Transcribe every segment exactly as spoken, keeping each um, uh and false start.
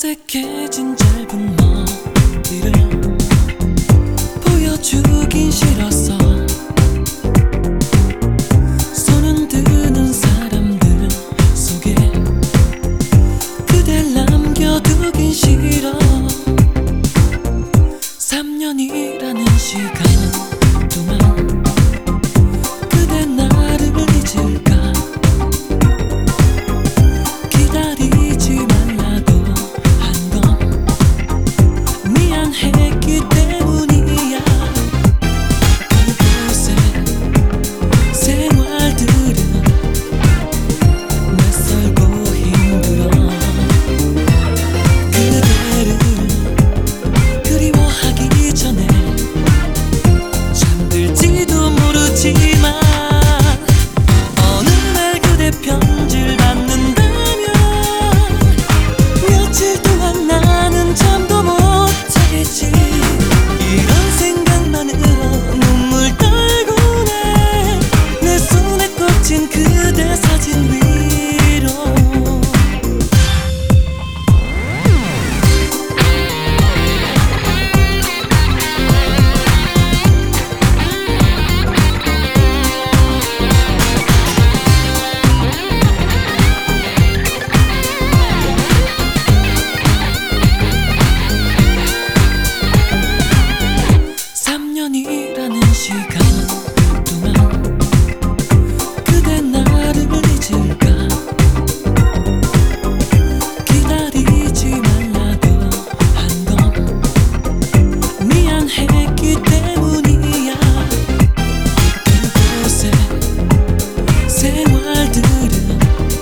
어색해진 짧은 머리를 보여주긴 싫었어. 손은 드는 사람들 속에 그댈 남겨두긴 싫어. 삼 년이라는 시간 동안 그대 나를 잊을까. 기다리지 말라고 한 건 미안했기 때문이야. 그곳의 생활들은 낯설고 힘들어. 그대를 그리워하기 전에 잠들지도 모르지만 어느 날 그대 편지를 받는다면 며칠 동안 나는 잠도 못 자겠지. 이런 생각만으로 눈물 떨고네. 내 손에 꽂힌 그대 사진 위로 삼 년이라는 시간 동안 그대 나를 잊을까. 기다리지 말라고 한 건 미안했기 때문이야. 그곳의 생활들은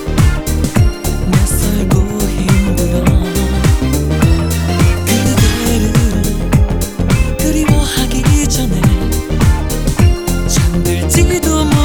낯설고 힘들어. 그대를 그리워하기 전에 잠들지도 못